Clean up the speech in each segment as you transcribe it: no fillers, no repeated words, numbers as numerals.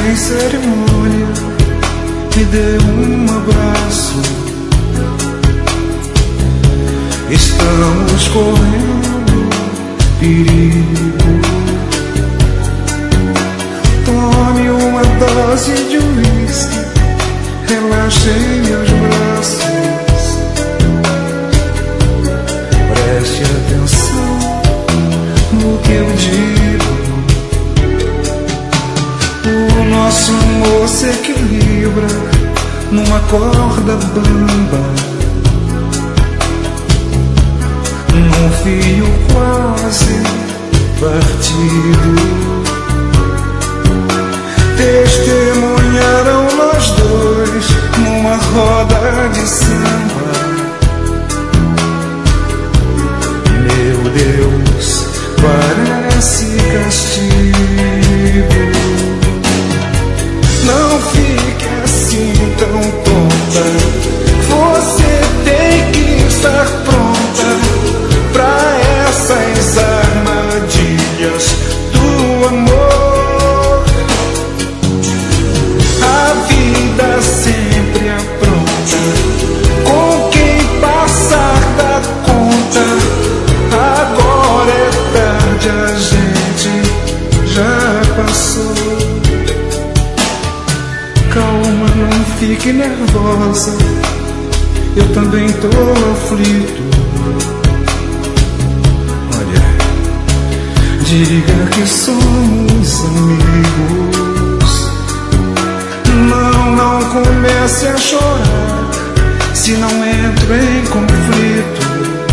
sem cerimônia, me deu um abraço. Estamos correndo perigo. Tome uma dose de uísque, relaxe em meus braços. Preste atenção no que eu digo. O nosso amor se equilibra numa corda bamba, num fio quase partido. Testemunharam nós dois numa roda de samba. Meu Deus, parece castigo. Não fique assim tão tonta. Você tem que estar pronta pra essas armadilhas do amor. A vida sempre apronta com quem passar da conta. Agora é tarde, a gente já passou. Calma, não fique nervosa, eu também tô aflito. Olha, diga que somos amigos. Não comece a chorar se não entro em conflito.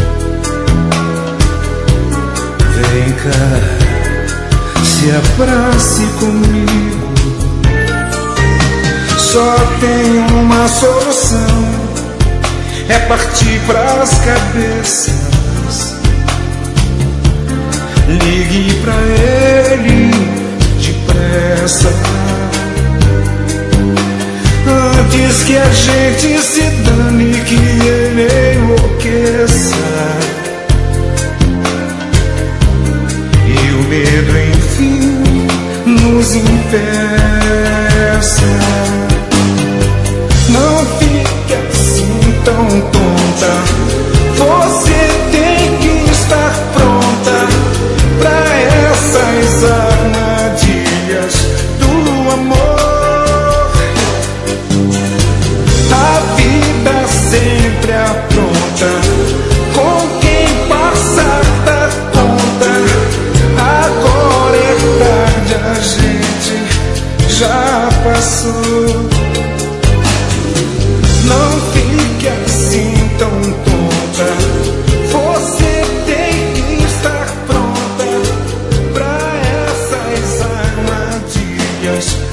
Vem cá, se abrace comigo. Só tem uma solução, é partir pras cabeças. Ligue pra ele depressa, antes que a gente se dane, que ele enlouqueça e o medo enfim nos impeça. Não fique assim tão tonta. Você tem que estar pronta pra essas armadilhas do amor. A vida sempre apronta com quem passar da conta. Agora é tarde, a gente já passou. Não fique assim tão tonta. Você tem que estar pronta pra essas armadilhas